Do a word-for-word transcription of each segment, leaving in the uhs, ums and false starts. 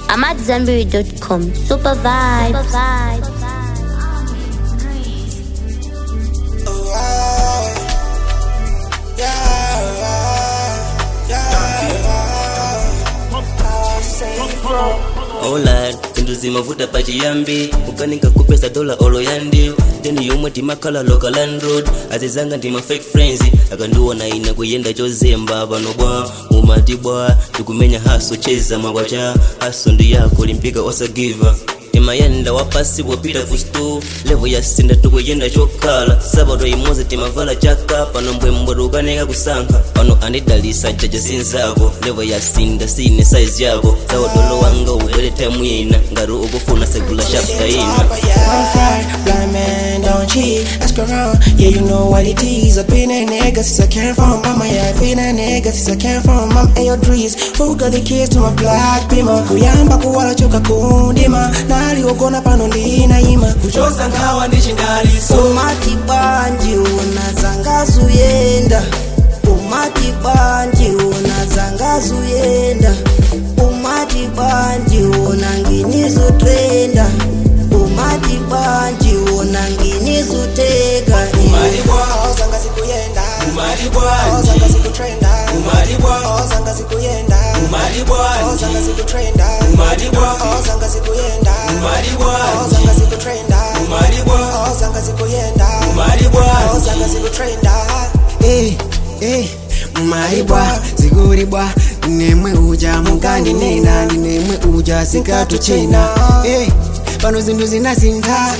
amadzambiri dot com. Super vibes. Super vibes. Oh lad, zinduzi mavuta pachiyambi ukanika kupesa dola olo yandiyo then yomwe timakhala local landlord azizanga ndima fake friends akandiona ina kuyenda chozemba pano bwa umati bwa tikumenya haso cheza magwacha haso ndi yako limpika osagiva timayenda wapasi wopita kustu levo yasinda tukuyenda chokhala sabato imoze timavala chaka pano mbwembwe tukaneka kusankha pano anidalisa jaja zinzako levo yasinda sine size yako zawadolo wanga ubele time ina ngari ukufuna segula chapter ina. One fry, blind man, don't cheat, ask around, yeah you know what it is. I've been a nigga since I came from mama, yeah I've been a nigga since I came from mama. Ayo trees, who got the keys to my black beamer? Kuyamba kuwala choka kundima nali ogona pano ndina ima kuchosa ngawa ndichingali so umati banji unazangazu yenda umati banji unazangazu yenda umati banji unanginizo trenda umati banji unanginizo tega umati bwa ozanga sikuyenda umati bwa ozanga sikutrenda umati bwa ozanga sikuyenda umati bwa ozanga sikutrenda umati bwa ozanga sikuyenda umati bwa ozanga sikutrenda umati bwa ozanga sikuyenda umati bwa ozanga sikutrenda eh eh umati bwa ziguri bwa nemwe uja mugandi nena nemwe uja sikatuchena eh pano zindu zinasinta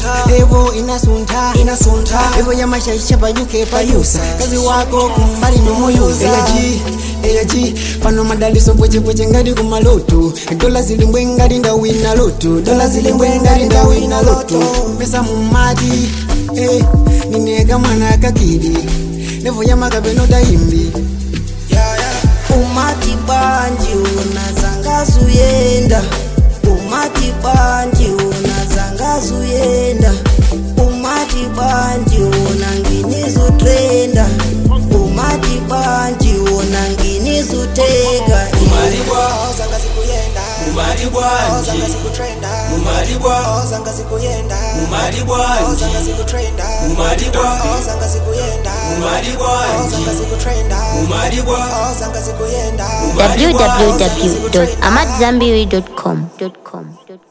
evo inasunta inasunta evo yamashaisha payuke payusa kazi wako kumbali nomuyuza eyaji eyaji pano madaliso pweche pweche ngadi kumaloto dola zilimbwe ngadi ndawina loto dola zilimbwe ngadi ndawina loto pesa mumadi eh ninega mwana kakidi nevo yamakapeno daimbi umati banji unazangazu yenda umati banji unazangazu yenda umati banji unanginizo trenda umati banji unanginizo tega umati bwa ozanga sikuyenda umati bwa ozanga sikutrenda umati bwa ozanga sikuyenda umati bwa ozanga sikutrenda umati bwa ozanga sikuyenda umati bwa ozanga sikutrenda umati bwa ozanga sikuyenda w w w dot amadzambiri dot com.